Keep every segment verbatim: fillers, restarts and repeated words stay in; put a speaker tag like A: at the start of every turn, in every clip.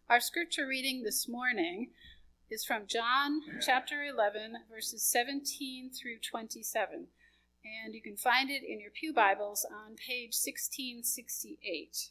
A: Our scripture reading this morning is from John chapter eleven, verses seventeen through twenty-seven. And you can find it in your pew Bibles on page sixteen sixty-eight.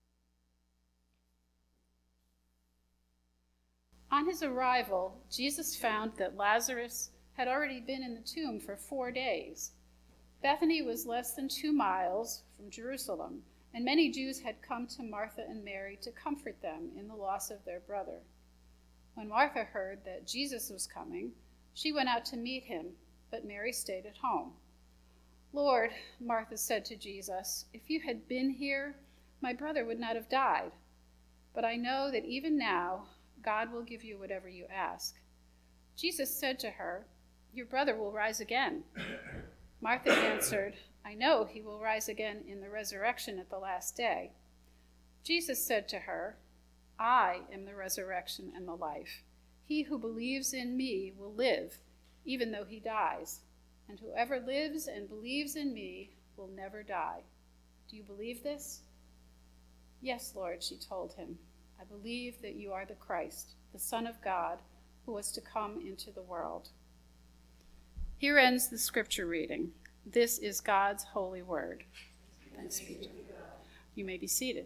A: On his arrival, Jesus found that Lazarus had already been in the tomb for four days. Bethany was less than two miles from Jerusalem, and many Jews had come to Martha and Mary to comfort them in the loss of their brother. When Martha heard that Jesus was coming, she went out to meet him, but Mary stayed at home. "Lord," Martha said to Jesus, "if you had been here, my brother would not have died. But I know that even now, God will give you whatever you ask." Jesus said to her, "Your brother will rise again." Martha answered, "I know he will rise again in the resurrection at the last day." Jesus said to her, "I am the resurrection and the life. He who believes in me will live, even though he dies. And whoever lives and believes in me will never die. Do you believe this?" "Yes, Lord," she told him. "I believe that you are the Christ, the Son of God, who was to come into the world." Here ends the scripture reading. This is God's holy word. Thanks be to God. You may be seated.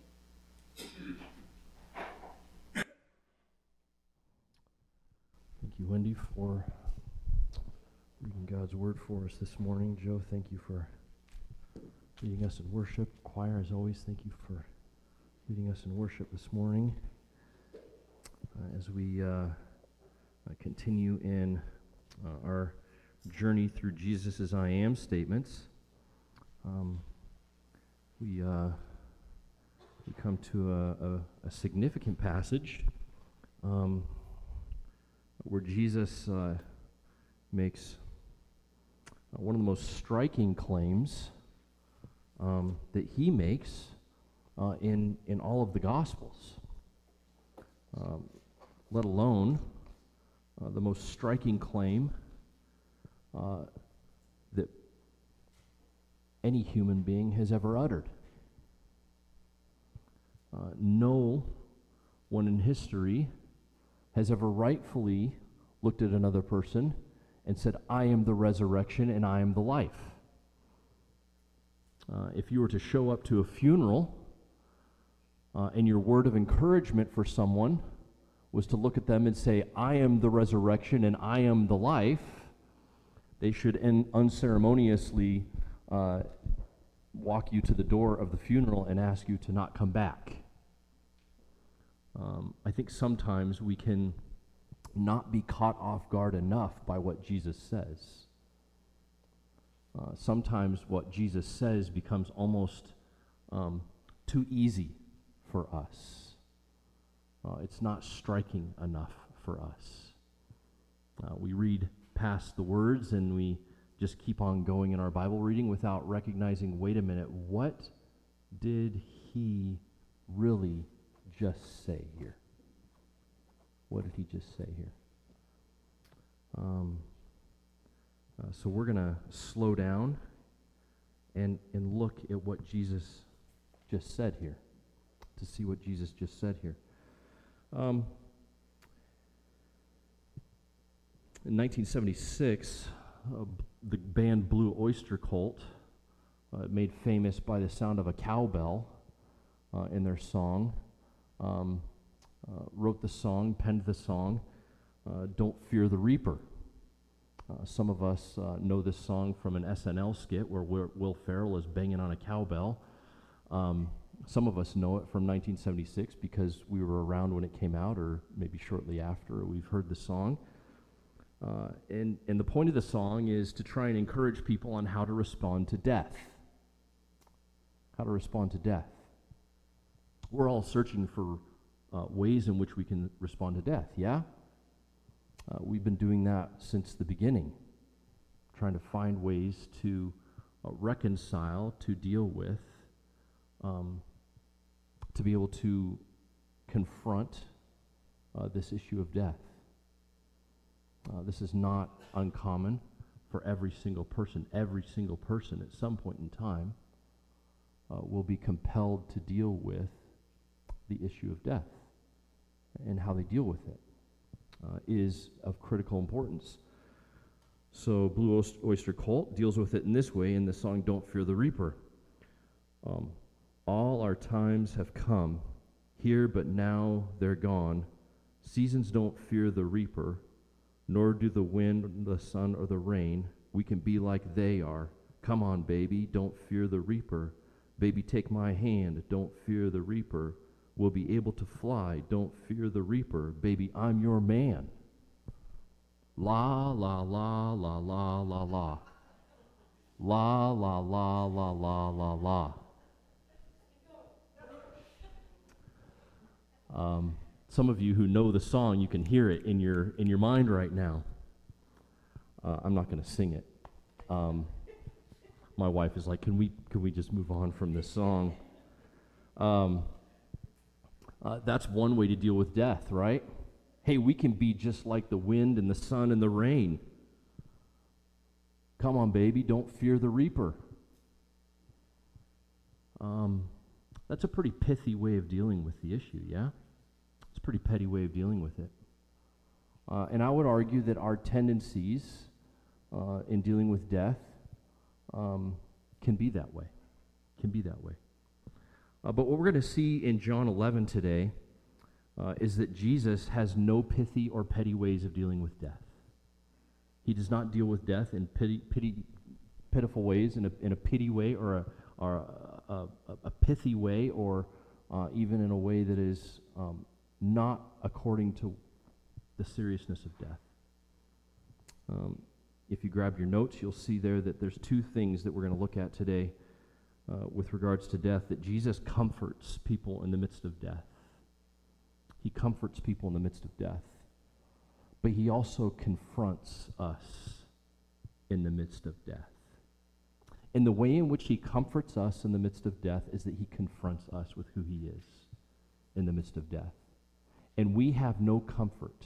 B: Thank you, Wendy, for reading God's word for us this morning. Joe, thank you for leading us in worship. Choir, as always, thank you for leading us in worship this morning. Uh, as we uh, uh, continue in uh, our journey through Jesus' I am statements, um, we uh, we come to a, a, a significant passage um, where Jesus uh, makes uh, one of the most striking claims um, that he makes uh, in in all of the Gospels, um, let alone uh, the most striking claim Uh, that any human being has ever uttered. Uh, no one in history has ever rightfully looked at another person and said, "I am the resurrection and I am the life." Uh, if you were to show up to a funeral uh, and your word of encouragement for someone was to look at them and say, "I am the resurrection and I am the life," they should un- unceremoniously uh, walk you to the door of the funeral and ask you to not come back. Um, I think sometimes we can not be caught off guard enough by what Jesus says. Uh, sometimes what Jesus says becomes almost um, too easy for us. Uh, it's not striking enough for us. Uh, we read past the words and we just keep on going in our Bible reading without recognizing, wait a minute, what did he really just say here? What did he just say here? Um, uh, so we're going to slow down and, and look at what Jesus just said here, to see what Jesus just said here. Um, In nineteen seventy-six, uh, the band Blue Oyster Cult, uh, made famous by the sound of a cowbell uh, in their song, um, uh, wrote the song, penned the song, uh, "Don't Fear the Reaper." Uh, some of us uh, know this song from an S N L skit where Will, Will Ferrell is banging on a cowbell. Um, some of us know it from nineteen seventy-six because we were around when it came out, or maybe shortly after we've heard the song. Uh, and, and the point of the song is to try and encourage people on how to respond to death. How to respond to death. We're all searching for uh, ways in which we can respond to death, yeah? Uh, we've been doing that since the beginning, trying to find ways to uh, reconcile, to deal with, um, to be able to confront uh, this issue of death. Uh, this is not uncommon for every single person. Every single person at some point in time uh, will be compelled to deal with the issue of death. and how they deal with it uh, is of critical importance. So Blue Oyster Cult deals with it in this way in the song Don't Fear the Reaper. Um, All our times have come, here but now they're gone. Seasons don't fear the reaper, nor do the wind, the sun, or the rain. We can be like they are. Come on, baby, don't fear the reaper. Baby, take my hand, don't fear the reaper. We'll be able to fly, don't fear the reaper. Baby, I'm your man. La, la, la, la, la, la, la. La, la, la, la, la, la, la. Um, some of you who know the song, you can hear it in your in your mind right now. Uh, I'm not going to sing it. Um, my wife is like, "Can we can we just move on from this song?" Um, uh, that's one way to deal with death, right? Hey, we can be just like the wind and the sun and the rain. Come on, baby, don't fear the reaper. Um, that's a pretty pithy way of dealing with the issue, yeah? It's a pretty petty way of dealing with it. Uh, and I would argue that our tendencies uh, in dealing with death um, can be that way, can be that way. Uh, but what we're going to see in John eleven today uh, is that Jesus has no pithy or petty ways of dealing with death. He does not deal with death in pity, pity, pitiful ways, in a, in a pity way, or a, or a, a, a pithy way, or uh, even in a way that is um, not according to the seriousness of death. Um, if you grab your notes, you'll see there that there's two things that we're going to look at today uh, with regards to death, that Jesus comforts people in the midst of death. He comforts people in the midst of death. But he also confronts us in the midst of death. And the way in which he comforts us in the midst of death is that he confronts us with who he is in the midst of death. And we have no comfort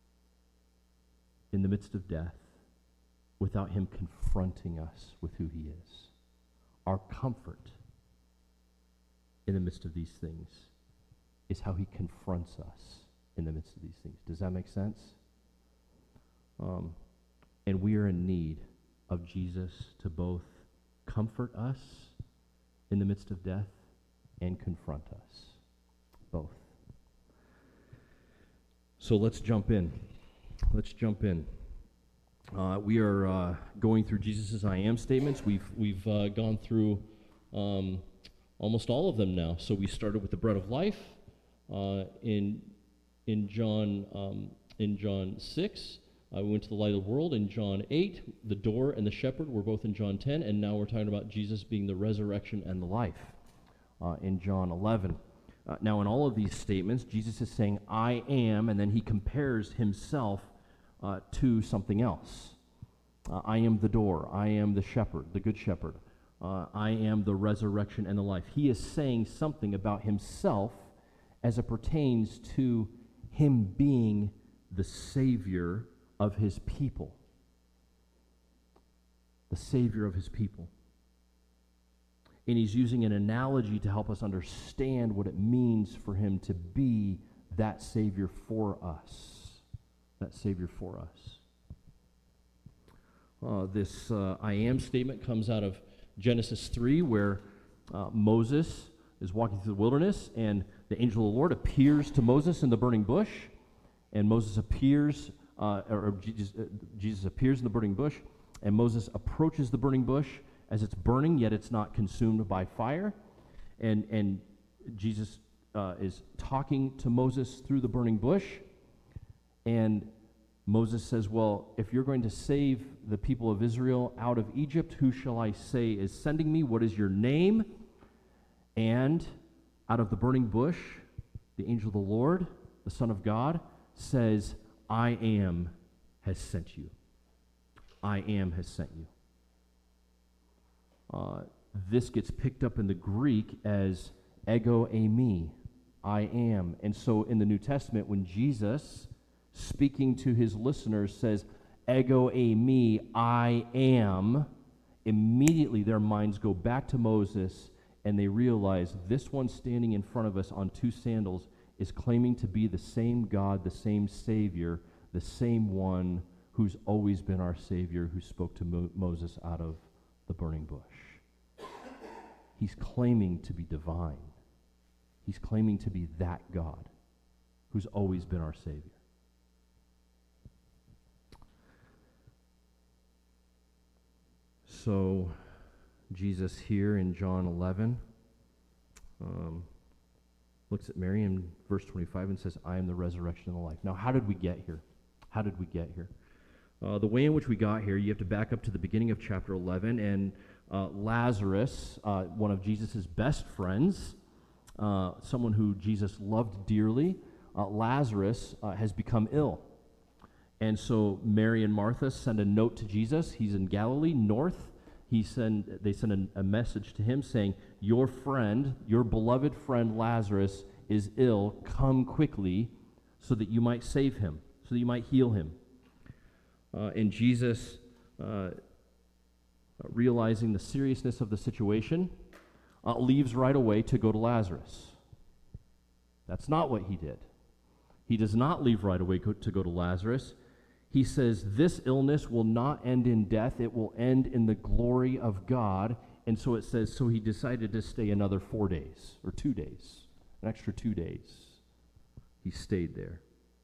B: in the midst of death without him confronting us with who he is. Our comfort in the midst of these things is how he confronts us in the midst of these things. Does that make sense? Um, and we are in need of Jesus to both comfort us in the midst of death and confront us. Both. So let's jump in. Let's jump in. Uh, we are uh, going through Jesus' I am statements. We've we've uh, gone through um, almost all of them now. So we started with the bread of life uh, in in John um, in John six. Uh, we went to the light of the world in John eight. The door and the shepherd were both in John ten. And now we're talking about Jesus being the resurrection and the life uh, in John eleven. Uh, now, in all of these statements, Jesus is saying, I am, and then he compares himself uh, to something else. Uh, I am the door. I am the shepherd, the good shepherd. Uh, I am the resurrection and the life. He is saying something about himself as it pertains to him being the Savior of his people. The Savior of his people. And he's using an analogy to help us understand what it means for him to be that Savior for us. That Savior for us. Uh, this uh, I am statement comes out of Genesis three, where uh, Moses is walking through the wilderness, and the angel of the Lord appears to Moses in the burning bush, and Moses appears, uh, or, or Jesus, uh, Jesus appears in the burning bush, and Moses approaches the burning bush as it's burning, yet it's not consumed by fire. And and Jesus uh, is talking to Moses through the burning bush. And Moses says, well, if you're going to save the people of Israel out of Egypt, who shall I say is sending me? What is your name? And out of the burning bush, the angel of the Lord, the Son of God, says, I am has sent you. I am has sent you. Uh, this gets picked up in the Greek as ego eimi, I am. And so in the New Testament, when Jesus, speaking to his listeners, says, ego eimi, I am, immediately their minds go back to Moses, and they realize this one standing in front of us on two sandals is claiming to be the same God, the same Savior, the same one who's always been our Savior, who spoke to Mo- Moses out of the burning bush. He's claiming to be divine. He's claiming to be that God who's always been our Savior. So, Jesus here in John eleven um, looks at Mary in verse twenty-five and says, I am the resurrection and the life. Now, how did we get here? How did we get here? Uh, the way in which we got here, you have to back up to the beginning of chapter eleven, and uh, Lazarus, uh, one of Jesus' best friends, uh, someone who Jesus loved dearly, uh, Lazarus uh, has become ill. And so Mary and Martha send a note to Jesus. He's in Galilee, north. He send, they send a, a message to him saying, your friend, your beloved friend Lazarus is ill. Come quickly so that you might save him, so that you might heal him. Uh, and Jesus, uh, realizing the seriousness of the situation, uh, leaves right away to go to Lazarus. That's not what he did. He does not leave right away go, to go to Lazarus. He says, this illness will not end in death. It will end in the glory of God. And so it says, so he decided to stay another four days, or two days, an extra two days. He stayed there.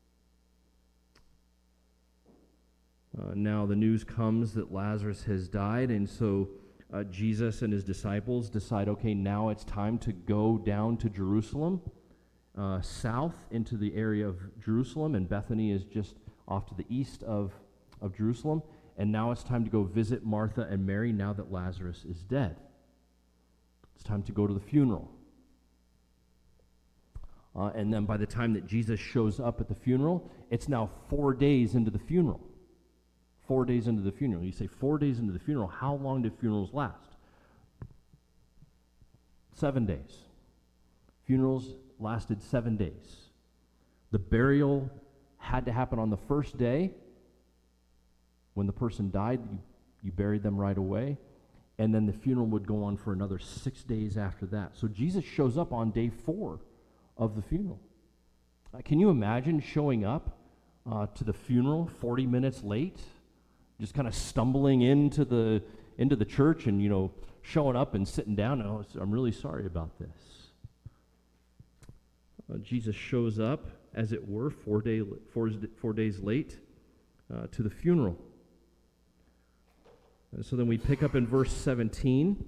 B: Uh, now the news comes that Lazarus has died, and so uh, Jesus and his disciples decide, okay, now it's time to go down to Jerusalem, uh, south into the area of Jerusalem, and Bethany is just off to the east of, of Jerusalem, and now it's time to go visit Martha and Mary now that Lazarus is dead. It's time to go to the funeral. Uh, and then by the time that Jesus shows up at the funeral, it's now four days into the funeral. Four days into the funeral. You say, four days into the funeral, how long do funerals last? Seven days. Funerals lasted seven days. The burial had to happen on the first day. When the person died, you, you buried them right away. And then the funeral would go on for another six days after that. So Jesus shows up on day four of the funeral. Uh, can you imagine showing up uh, to the funeral forty minutes late? Just kind of stumbling into the into the church and, you know, showing up and sitting down. Oh, I'm really sorry about this. Uh, Jesus shows up, as it were, four, day, four, four days late uh, to the funeral. And so then we pick up in verse seventeen.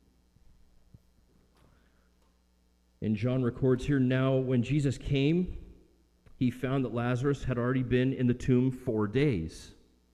B: And John records here, now when Jesus came, he found that Lazarus had already been in the tomb four days.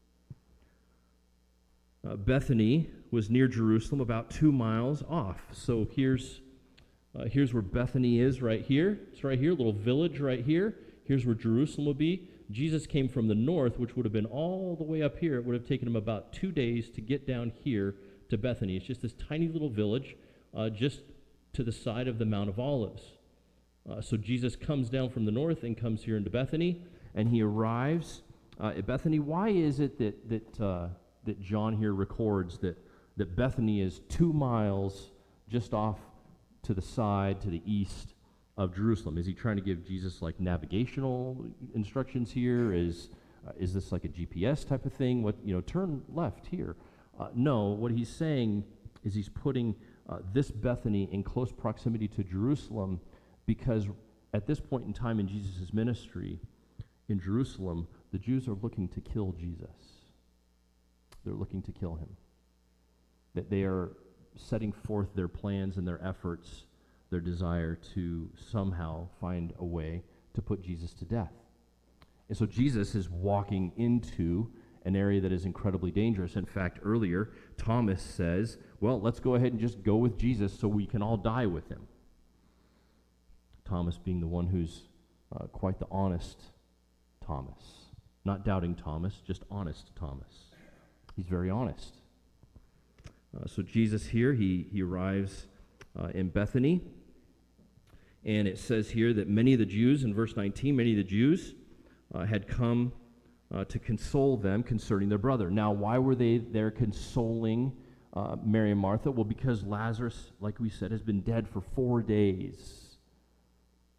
B: Uh, Bethany was near Jerusalem, about two miles off. So here's uh, here's where Bethany is right here. It's right here, a little village right here. Here's where Jerusalem will be. Jesus came from the north, which would have been all the way up here. It would have taken him about two days to get down here to Bethany. It's just this tiny little village uh, just to the side of the Mount of Olives. Uh, so Jesus comes down from the north and comes here into Bethany, and he arrives uh, at Bethany. Why is it that that uh, that John here records that, that Bethany is two miles just off to the side, to the east of Jerusalem? Is he trying to give Jesus like navigational instructions here? Is uh, is this like a G P S type of thing? What, you know, turn left here? Uh, no, what he's saying is he's putting uh, this Bethany in close proximity to Jerusalem because at this point in time in Jesus' ministry in Jerusalem, the Jews are looking to kill Jesus. They're looking to kill him. That they are setting forth their plans and their efforts, their desire to somehow find a way to put Jesus to death. And so Jesus is walking into an area that is incredibly dangerous. In fact, earlier, Thomas says, well, let's go ahead and just go with Jesus so we can all die with him. Thomas being the one who's uh, quite the honest Thomas. Not doubting Thomas, just honest Thomas. He's very honest. Uh, so Jesus here, he, he arrives uh, in Bethany. And it says here that many of the Jews, in verse nineteen, many of the Jews uh, had come uh, to console them concerning their brother. Now, why were they there consoling uh, Mary and Martha? Well, because Lazarus, like we said, has been dead for four days.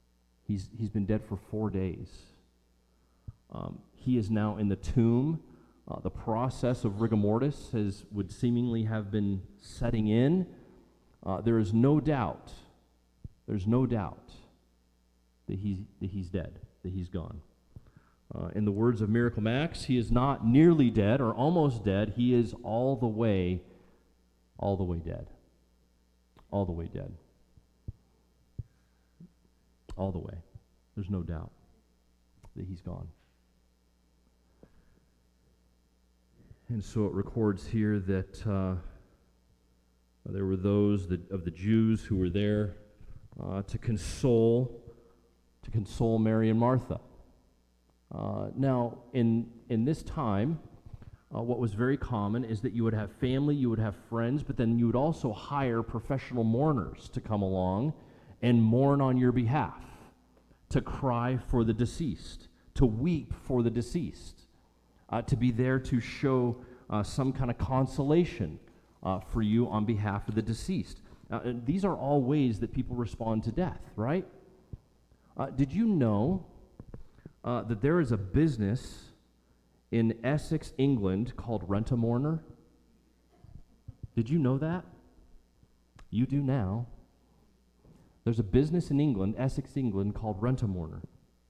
B: He's, he's been dead for four days. Um, he is now in the tomb. Uh, the process of rigor mortis has, would seemingly have been setting in. Uh, there is no doubt, there's no doubt that, he, that he's dead, that he's gone. Uh, in the words of Miracle Max, he is not nearly dead or almost dead. He is all the way, all the way dead. All the way dead. All the way. There's no doubt that he's gone. And so it records here that uh, there were those that, of the Jews who were there uh, to console, to console Mary and Martha. Uh, now, in in this time, uh, what was very common is that you would have family, you would have friends, but then you would also hire professional mourners to come along and mourn on your behalf, to cry for the deceased, to weep for the deceased, uh, to be there to show uh, some kind of consolation uh, for you on behalf of the deceased. Uh, and these are all ways that people respond to death, right? Uh, did you know Uh, that there is a business in Essex, England called Rent-A-Mourner? Did you know that? You do now. There's a business in England, Essex, England, called Rent-A-Mourner.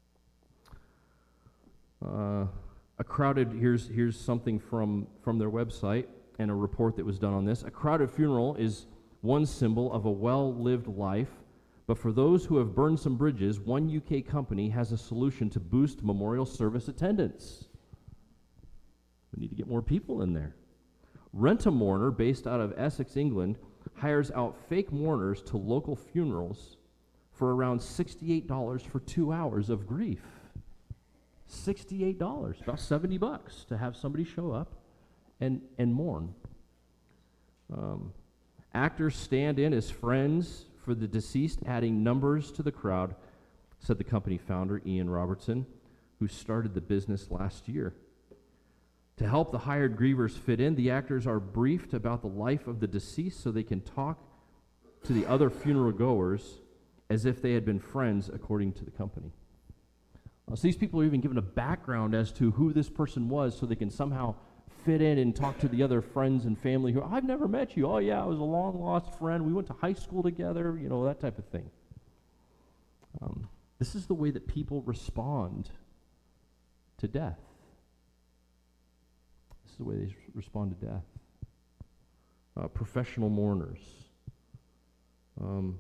B: Uh, a crowded, here's, here's something from, from their website and a report that was done on this. A crowded funeral is one symbol of a well-lived life. But for those who have burned some bridges, one U K company has a solution to boost memorial service attendance. We need to get more people in there. Rent-A-Mourner, based out of Essex, England, hires out fake mourners to local funerals for around sixty-eight dollars for two hours of grief. sixty-eight dollars, about seventy bucks to have somebody show up and, and mourn. Um, actors stand in as friends for the deceased, adding numbers to the crowd, said the company founder, Ian Robertson, who started the business last year. To help the hired grievers fit in, the actors are briefed about the life of the deceased so they can talk to the other funeral goers as if they had been friends, according to the company. Uh, so these people are even given a background as to who this person was so they can somehow fit in and talk to the other friends and family who, I've never met you. Oh, yeah, I was a long-lost friend. We went to high school together, you know, that type of thing. Um, this is the way that people respond to death. This is the way they respond to death. Uh, professional mourners. Um,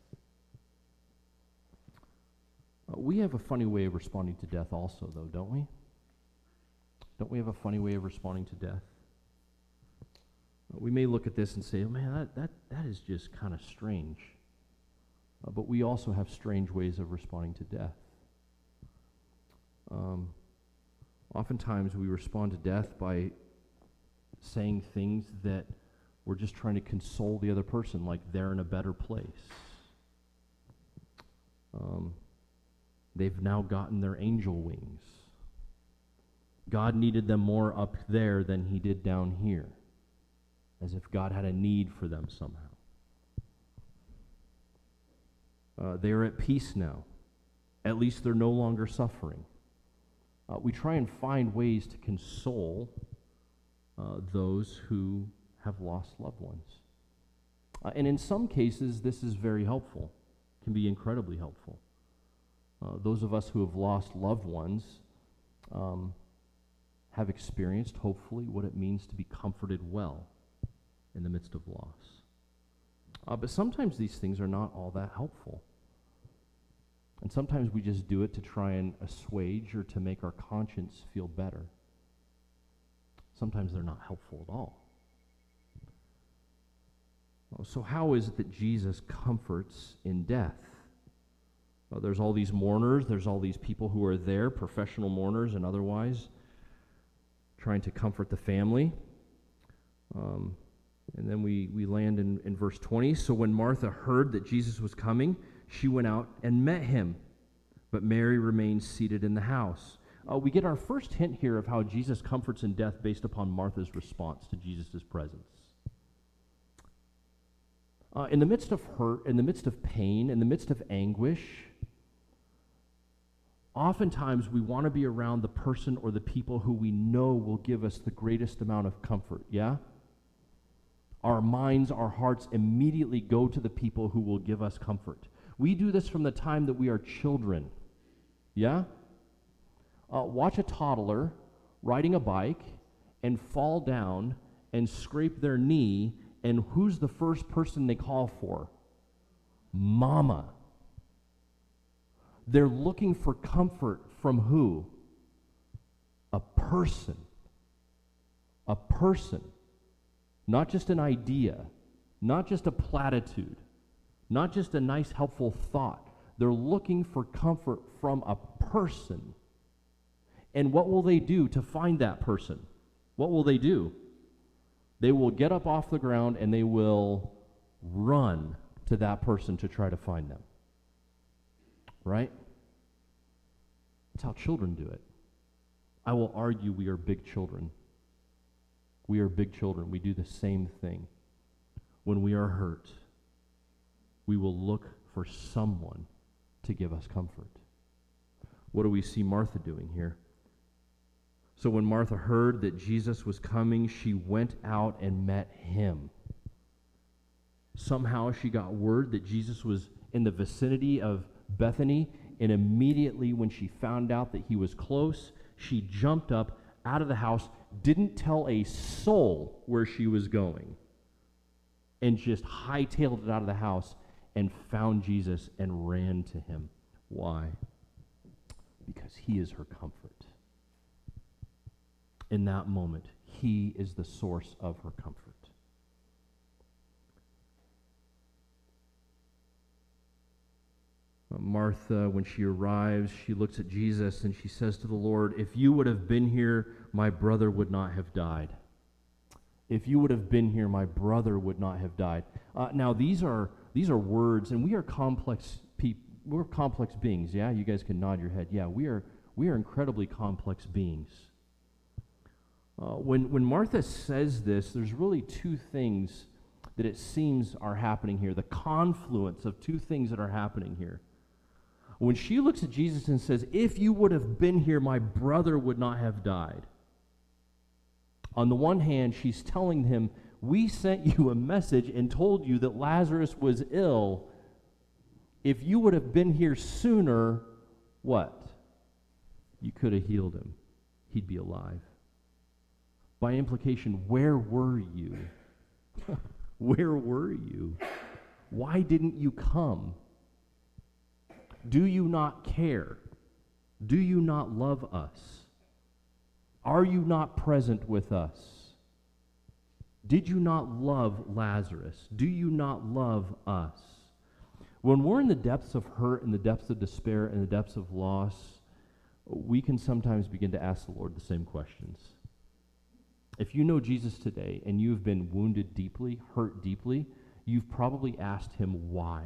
B: uh, we have a funny way of responding to death also, though, don't we? Don't we have a funny way of responding to death? Uh, we may look at this and say, oh, man, that, that, that is just kind of strange. Uh, but we also have strange ways of responding to death. Um, oftentimes we respond to death by saying things that we're just trying to console the other person, like they're in a better place. Um, they've now gotten their angel wings. God needed them more up there than he did down here, as if God had a need for them somehow. Uh, they are at peace now. At least they're no longer suffering. Uh, we try and find ways to console uh, those who have lost loved ones. Uh, and in some cases, this is very helpful, can be incredibly helpful. Uh, those of us who have lost loved ones um, have experienced, hopefully, what it means to be comforted well in the midst of loss. Uh, but sometimes these things are not all that helpful. And sometimes we just do it to try and assuage or to make our conscience feel better. Sometimes they're not helpful at all. Well, so how is it that Jesus comforts in death? Well, there's all these mourners, there's all these people who are there, professional mourners and otherwise, trying to comfort the family. Um, and then we, we land in, in verse twenty. So when Martha heard that Jesus was coming, she went out and met him. But Mary remained seated in the house. Uh, we get our first hint here of how Jesus comforts in death based upon Martha's response to Jesus' presence. Uh, in the midst of hurt, in the midst of pain, in the midst of anguish, Oftentimes, we want to be around the person or the people who we know will give us the greatest amount of comfort, yeah? Our minds, our hearts immediately go to the people who will give us comfort. We do this from the time that we are children, yeah? Uh, watch a toddler riding a bike and fall down and scrape their knee, and who's the first person they call for? Mama. They're looking for comfort from who? A person. A person. Not just an idea. Not just a platitude. Not just a nice, helpful thought. They're looking for comfort from a person. And what will they do to find that person? What will they do? They will get up off the ground and they will run to that person to try to find them. Right? That's how children do it. I will argue we are big children. We are big children. We do the same thing. When we are hurt, we will look for someone to give us comfort. What do we see Martha doing here? So when Martha heard that Jesus was coming, she went out and met him. Somehow she got word that Jesus was in the vicinity of Bethany, and immediately when she found out that he was close, she jumped up out of the house, didn't tell a soul where she was going, and just hightailed it out of the house and found Jesus and ran to him. Why? Because he is her comfort. In that moment, he is the source of her comfort. Martha, when she arrives, she looks at Jesus and she says to the Lord, if you would have been here, my brother would not have died. If you would have been here, my brother would not have died. Uh, now, these are these are words, and we are complex people. We're complex beings, yeah? You guys can nod your head. Yeah, we are we are incredibly complex beings. Uh, when, when Martha says this, there's really two things that it seems are happening here, the confluence of two things that are happening here. When she looks at Jesus and says, if you would have been here, my brother would not have died. On the one hand, she's telling him, we sent you a message and told you that Lazarus was ill. If you would have been here sooner, what? You could have healed him. He'd be alive. By implication, where were you? Where were you? Why didn't you come? Do you not care? Do you not love us? Are you not present with us? Did you not love Lazarus? Do you not love us? When we're in the depths of hurt, in the depths of despair, in the depths of loss, we can sometimes begin to ask the Lord the same questions. If you know Jesus today and you've been wounded deeply, hurt deeply, you've probably asked him why.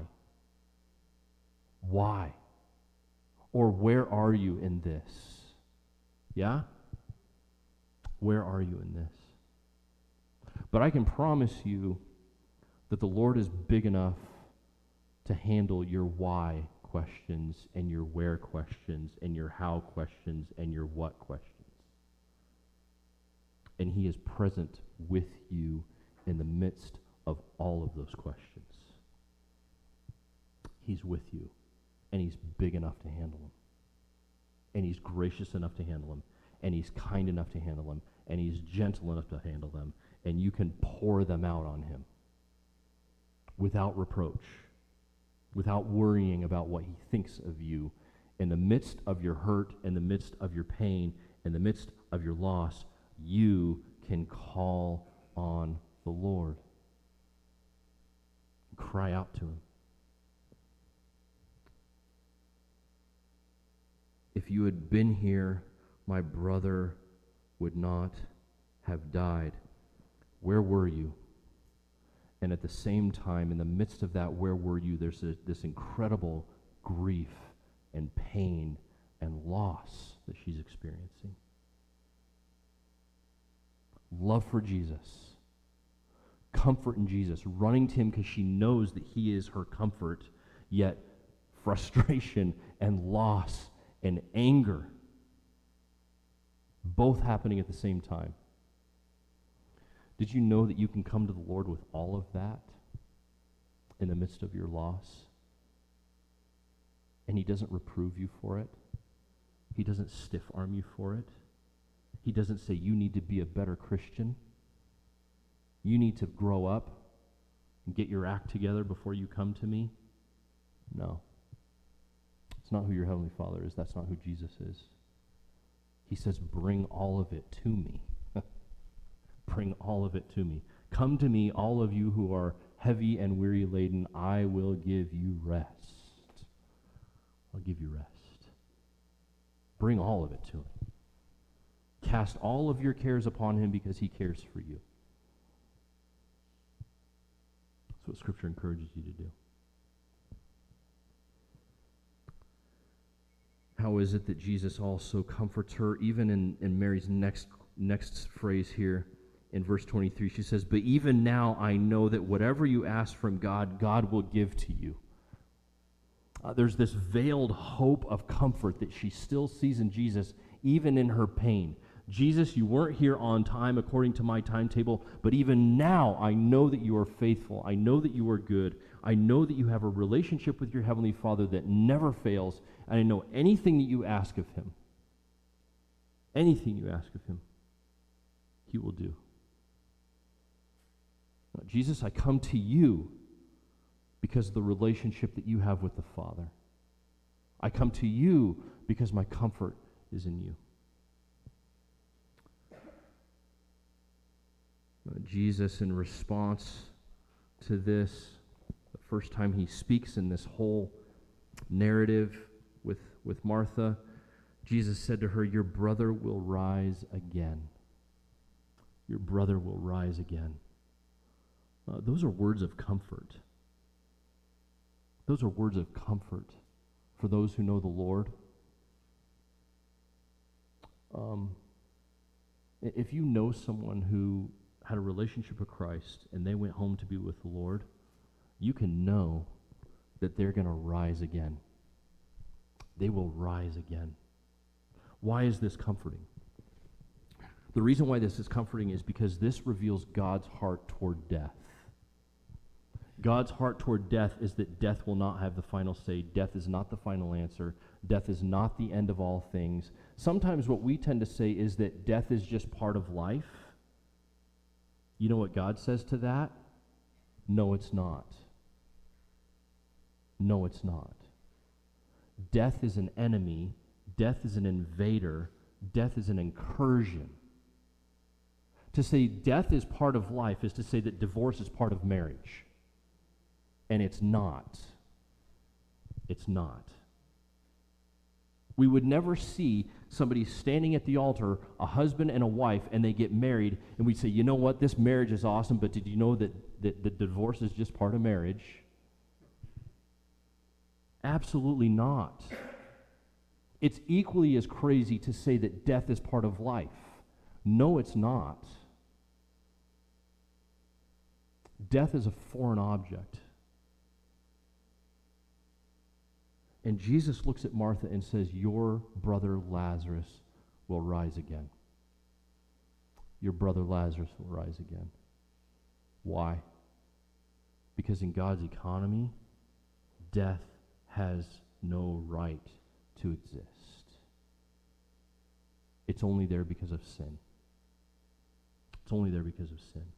B: Why? Or where are you in this? Yeah? Where are you in this? But I can promise you that the Lord is big enough to handle your why questions and your where questions and your how questions and your what questions. And he is present with you in the midst of all of those questions. He's with you, and he's big enough to handle them. And he's gracious enough to handle them. And he's kind enough to handle them. And he's gentle enough to handle them. And you can pour them out on him without reproach, without worrying about what he thinks of you. In the midst of your hurt, in the midst of your pain, in the midst of your loss, you can call on the Lord. Cry out to him. If you had been here, my brother would not have died. Where were you? And at the same time, in the midst of that, where were you? There's a, this incredible grief and pain and loss that she's experiencing. Love for Jesus. Comfort in Jesus. Running to him because she knows that he is her comfort, yet frustration and loss and anger, both happening at the same time. Did you know that you can come to the Lord with all of that in the midst of your loss? And he doesn't reprove you for it. He doesn't stiff-arm you for it. He doesn't say, you need to be a better Christian. You need to grow up and get your act together before you come to me. No. It's not who your Heavenly Father is. That's not who Jesus is. He says, bring all of it to me. Bring all of it to me. Come to me, all of you who are heavy and weary laden. I will give you rest. I'll give you rest. Bring all of it to him. Cast all of your cares upon him because he cares for you. That's what Scripture encourages you to do. How is it that Jesus also comforts her? Even in, in Mary's next, next phrase here in verse twenty-three, she says, but even now I know that whatever you ask from God, God will give to you. Uh, there's this veiled hope of comfort that she still sees in Jesus, even in her pain. Jesus, you weren't here on time according to my timetable, but even now I know that you are faithful. I know that you are good. I know that you have a relationship with your Heavenly Father that never fails, and I know anything that you ask of him, anything you ask of him, he will do. Now, Jesus, I come to you because of the relationship that you have with the Father. I come to you because my comfort is in you. Uh, Jesus, in response to this, the first time he speaks in this whole narrative with, with Martha, Jesus said to her, your brother will rise again. Your brother will rise again. Uh, those are words of comfort. Those are words of comfort for those who know the Lord. Um, if you know someone who had a relationship with Christ and they went home to be with the Lord, you can know that they're going to rise again. They will rise again. Why is this comforting? The reason why this is comforting is because this reveals God's heart toward death. God's heart toward death is that death will not have the final say. Death is not the final answer. Death is not the end of all things. Sometimes what we tend to say is that death is just part of life. You know what God says to that? No, it's not. No, it's not. Death is an enemy. Death is an invader. Death is an incursion. To say death is part of life is to say that divorce is part of marriage. And it's not. It's not. We would never see somebody standing at the altar, a husband and a wife, and they get married, and we say, you know what, this marriage is awesome, but did you know that, that, that divorce is just part of marriage? Absolutely not. It's equally as crazy to say that death is part of life. No, it's not. Death is a foreign object. And Jesus looks at Martha and says, your brother Lazarus will rise again. Your brother Lazarus will rise again. Why? Because in God's economy, death has no right to exist. It's only there because of sin. It's only there because of sin.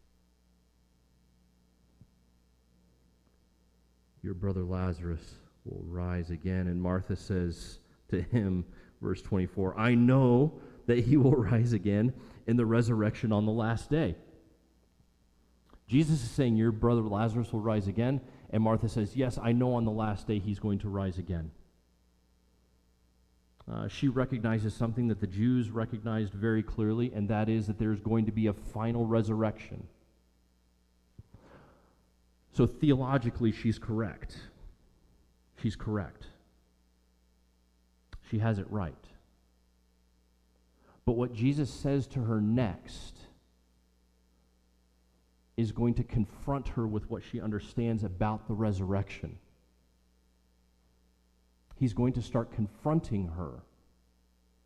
B: Your brother Lazarus will rise again. And Martha says to him, verse twenty-four, I know that he will rise again in the resurrection on the last day. Jesus is saying, your brother Lazarus will rise again. And Martha says, yes, I know on the last day he's going to rise again. Uh, she recognizes something that the Jews recognized very clearly, and that is that there's going to be a final resurrection. So theologically, she's correct. She's correct. She has it right. But what Jesus says to her next is going to confront her with what she understands about the resurrection. He's going to start confronting her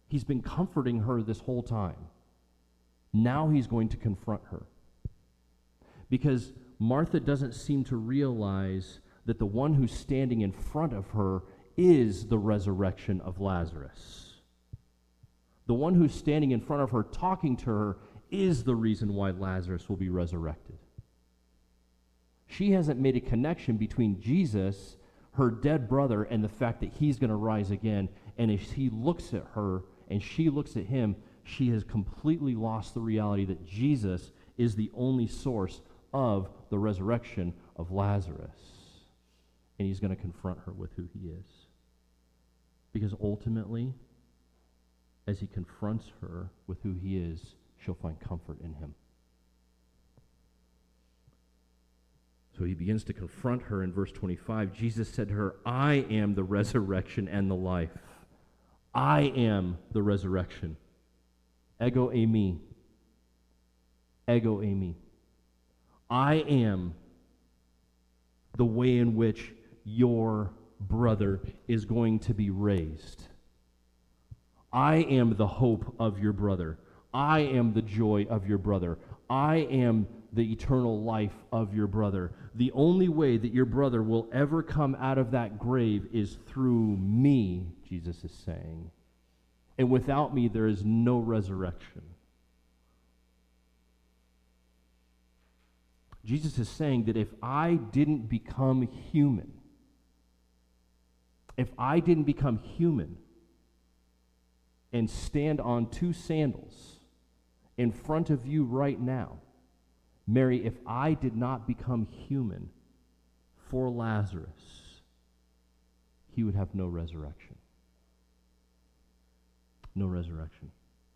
B: He's been comforting her this whole time. Now he's going to confront her. Because Martha doesn't seem to realize that the one who's standing in front of her is the resurrection of Lazarus. The one who's standing in front of her, talking to her, is the reason why Lazarus will be resurrected. She hasn't made a connection between Jesus, her dead brother, and the fact that he's going to rise again. And if he looks at her and she looks at him, she has completely lost the reality that Jesus is the only source of the resurrection of Lazarus. And he's going to confront her with who he is. Because ultimately, as he confronts her with who he is, she'll find comfort in him. So he begins to confront her in verse twenty-five. Jesus said to her, I am the resurrection and the life. I am the resurrection. Ego eimi. Ego eimi. I am the way in which your brother is going to be raised. I am the hope of your brother. I am the joy of your brother. I am the eternal life of your brother. The only way that your brother will ever come out of that grave is through me, Jesus is saying. And without me, there is no resurrection. Jesus is saying that if I didn't become human, if I didn't become human and stand on two sandals in front of you right now, Mary, if I did not become human for Lazarus, he would have no resurrection. No resurrection.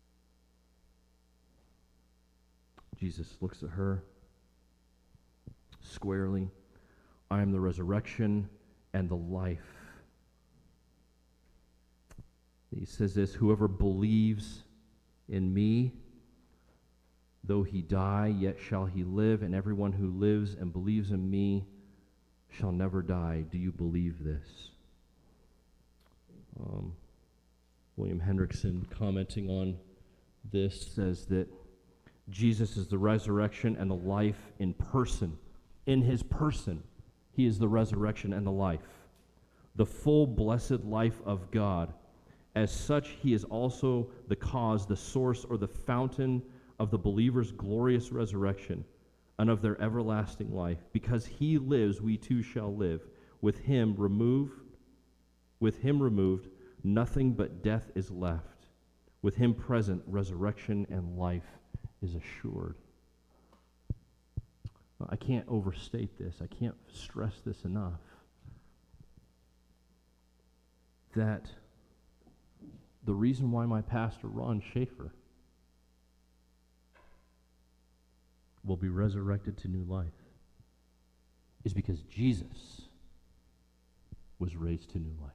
B: Jesus looks at her squarely. I am the resurrection and the life. He says this, whoever believes in me, though he die, yet shall he live, and everyone who lives and believes in me shall never die. Do you believe this? Um, William Hendrickson, commenting on this, says that Jesus is the resurrection and the life in person. In his person, he is the resurrection and the life. The full blessed life of God. As such, he is also the cause, the source, or the fountain of the believer's glorious resurrection and of their everlasting life. Because he lives, we too shall live. With him removed, with him removed, nothing but death is left. With him present, resurrection and life is assured. I can't overstate this. I can't stress this enough. That the reason why my pastor, Ron Schaefer, will be resurrected to new life is because Jesus was raised to new life.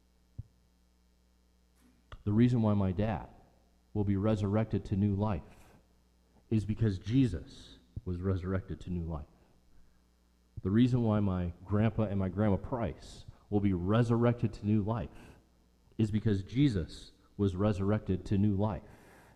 B: The reason why my dad will be resurrected to new life is because Jesus was resurrected to new life. The reason why my grandpa and my grandma Price will be resurrected to new life is because Jesus was resurrected to new life.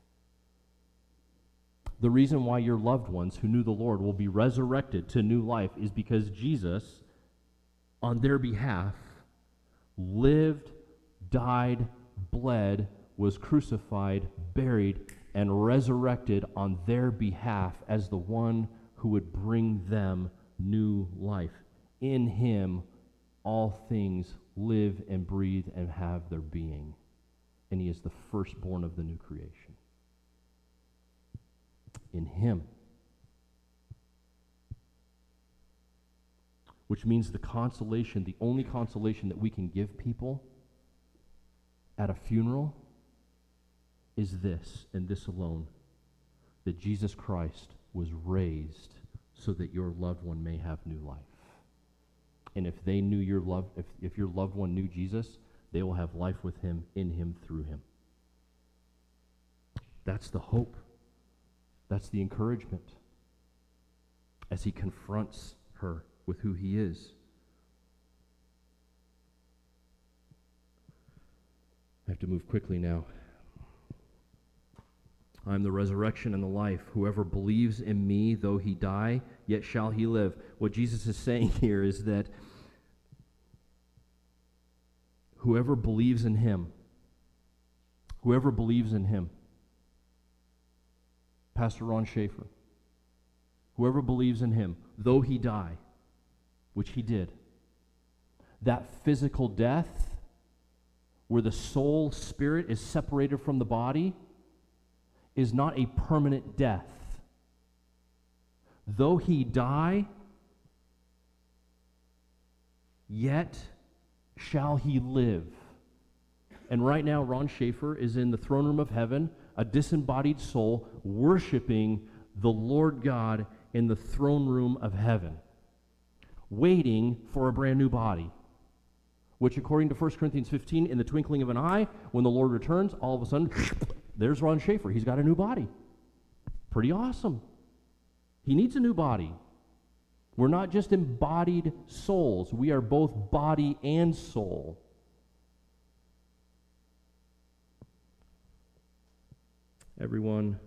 B: The reason why your loved ones who knew the Lord will be resurrected to new life is because Jesus, on their behalf, lived, died, bled, was crucified, buried, and resurrected on their behalf as the one who would bring them new life. In him, all things live and breathe and have their being. And he is the firstborn of the new creation. In him. Which means the consolation, the only consolation that we can give people at a funeral is this, and this alone, that Jesus Christ was raised so that your loved one may have new life. And if they knew your love, if, if your loved one knew Jesus, they will have life with him, in him, through him. That's the hope. That's the encouragement as he confronts her with who he is. I have to move quickly now. I am the resurrection and the life. Whoever believes in me, though he die, yet shall he live. What Jesus is saying here is that whoever believes in him, whoever believes in him, Pastor Ron Schaefer, whoever believes in him, though he die, which he did, that physical death, where the soul, spirit is separated from the body, is not a permanent death. Though he die, yet shall he live. And right now, Ron Schaefer is in the throne room of heaven, a disembodied soul, worshiping the Lord God in the throne room of heaven, waiting for a brand new body, which according to First Corinthians fifteen, in the twinkling of an eye, when the Lord returns, all of a sudden, there's Ron Schaefer. He's got a new body. Pretty awesome. He needs a new body. We're not just embodied souls. We are both body and soul. Everyone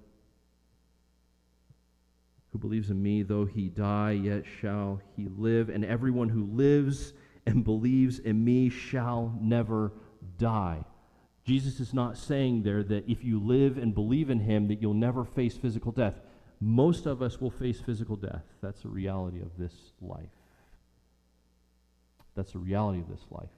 B: who believes in me, though he die, yet shall he live. And everyone who lives and believes in me shall never die. Jesus is not saying there that if you live and believe in him, that you'll never face physical death. Most of us will face physical death. That's a reality of this life. That's the reality of this life.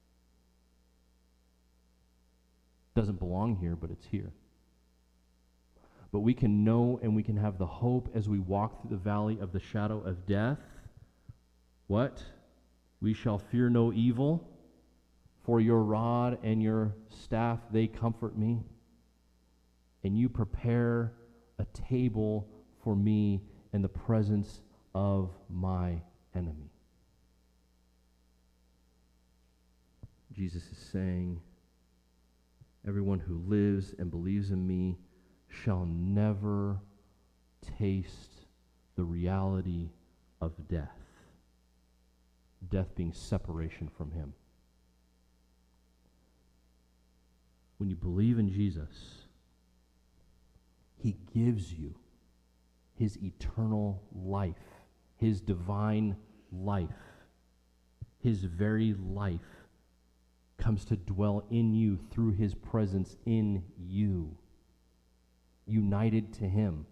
B: Doesn't belong here, but it's here. But we can know and we can have the hope as we walk through the valley of the shadow of death. What? We shall fear no evil, for your rod and your staff, they comfort me. And you prepare a table for me in the presence of my enemy. Jesus is saying, everyone who lives and believes in me shall never taste the reality of death. Death being separation from him. When you believe in Jesus, he gives you his eternal life, his divine life. His very life comes to dwell in you through his presence in you, united to him.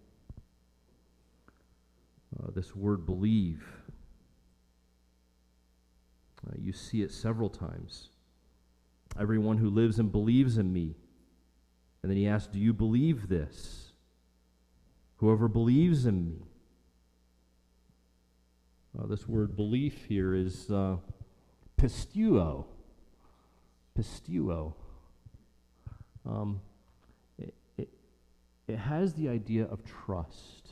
B: Uh, this word believe, uh, you see it several times. Everyone who lives and believes in me. And then he asks, do you believe this? Whoever believes in me. Uh, this word belief here is uh, pisteuo. Pisteuo. Um, it, it, it has the idea of trust.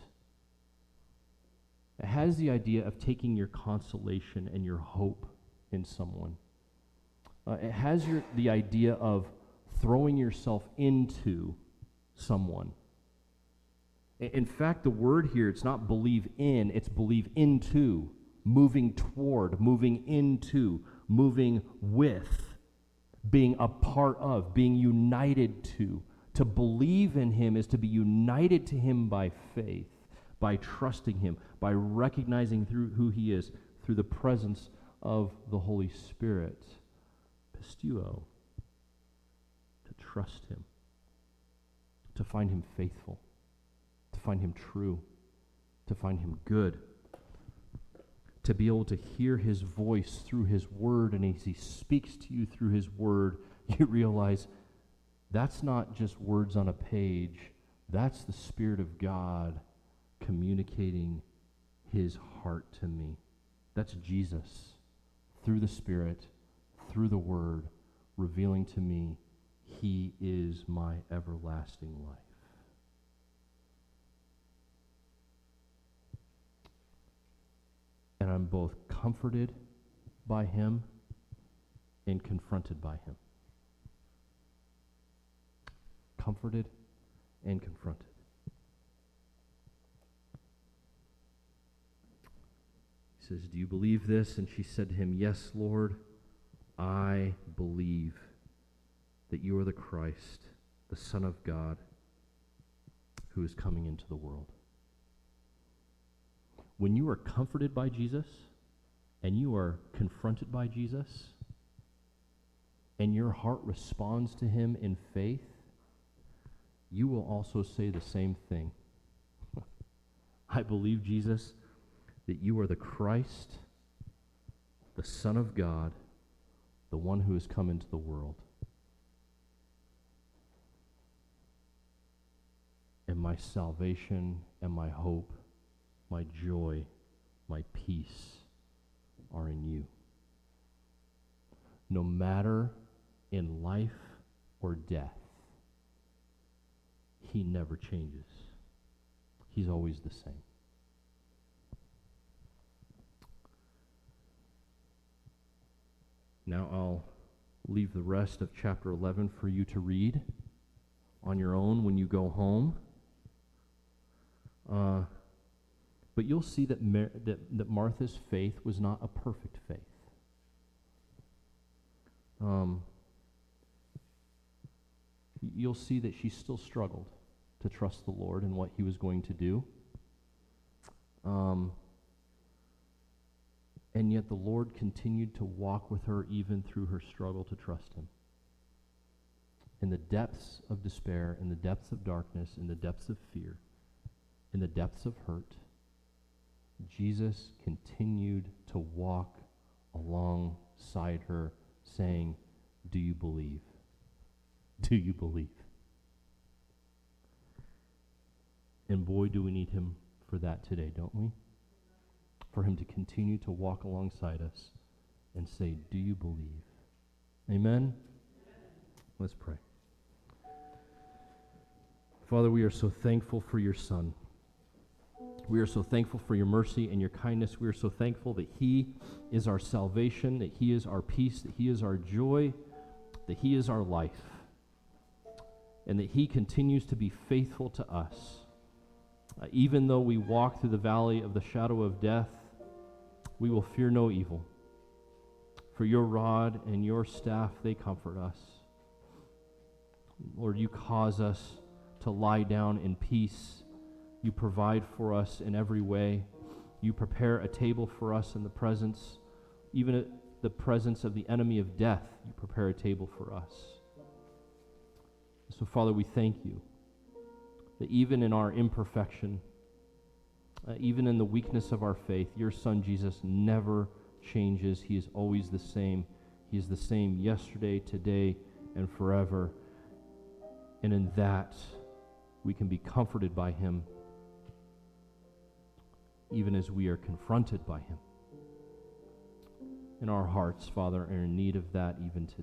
B: It has the idea of taking your consolation and your hope in someone. Uh, it has your, the idea of throwing yourself into someone. In fact, the word here, it's not believe in, it's believe into, moving toward, moving into, moving with, being a part of, being united to. To believe in him is to be united to him by faith, by trusting him, by recognizing through who he is, through the presence of the Holy Spirit. Pisteuo, to trust him, to find him faithful, to find him true, to find him good, to be able to hear his voice through his word, and as he speaks to you through his word, you realize that's not just words on a page, that's the Spirit of God communicating his heart to me. That's Jesus, through the Spirit, through the word, revealing to me he is my everlasting life. And I'm both comforted by him and confronted by him. Comforted and confronted. He says, do you believe this? And she said to him, yes, Lord, I believe that you are the Christ, the Son of God, who is coming into the world. When you are comforted by Jesus and you are confronted by Jesus and your heart responds to him in faith, you will also say the same thing. I believe, Jesus, that you are the Christ, the Son of God, the one who has come into the world. And my salvation and my hope, my joy, my peace are in you. No matter in life or death, he never changes. He's always the same. Now I'll leave the rest of chapter eleven for you to read on your own when you go home. Uh, but you'll see that, Mar- that, that Martha's faith was not a perfect faith. Um, you'll see that she still struggled to trust the Lord and what he was going to do. Um, and yet the Lord continued to walk with her even through her struggle to trust him. In the depths of despair, in the depths of darkness, in the depths of fear, in the depths of hurt, Jesus continued to walk alongside her, saying, "Do you believe? Do you believe?" And boy, do we need him for that today, don't we? For him to continue to walk alongside us and say, "Do you believe?" Amen? Let's pray. Father, we are so thankful for your Son. We are so thankful for your mercy and your kindness. We are so thankful that he is our salvation, that he is our peace, that he is our joy, that he is our life, and that he continues to be faithful to us. Uh, even though we walk through the valley of the shadow of death, we will fear no evil. For your rod and your staff, they comfort us. Lord, you cause us to lie down in peace. You provide for us in every way. You prepare a table for us in the presence, even at the presence of the enemy of death. You prepare a table for us. So, Father, we thank you that even in our imperfection, uh, even in the weakness of our faith, your Son Jesus never changes. He is always the same. He is the same yesterday, today, and forever. And in that, we can be comforted by him, even as we are confronted by him. And our hearts, Father, are in need of that even today.